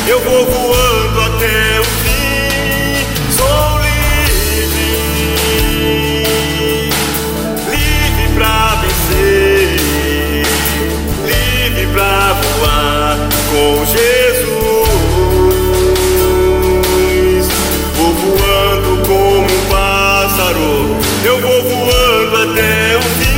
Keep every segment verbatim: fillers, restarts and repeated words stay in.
eu vou voando até o fim. Sou livre, livre pra vencer, livre pra voar com Jesus. Vou voando como um pássaro, eu vou voando até o fim.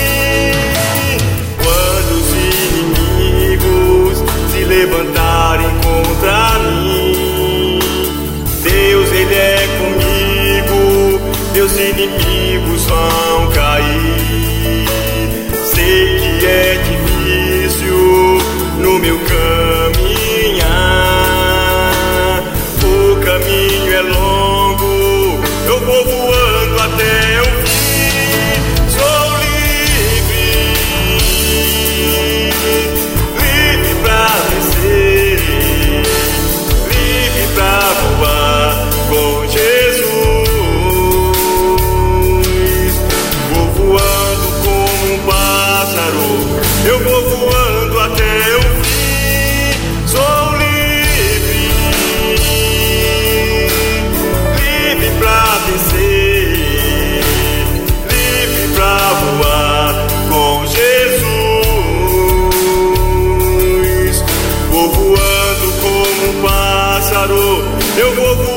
Quando os inimigos se levantarem contra mim, Deus, Ele é comigo, meus inimigos vão cair. Sei que é difícil no meu caminhar, o caminho é longo, eu vou voando até o fim. Sou livre, livre pra vencer, livre pra voar com Jesus. Vou voando como um pássaro, eu vou voando até o fim. Sou livre, livre pra vencer, livre pra voar com Jesus. Vou voando como um pássaro, eu vou voando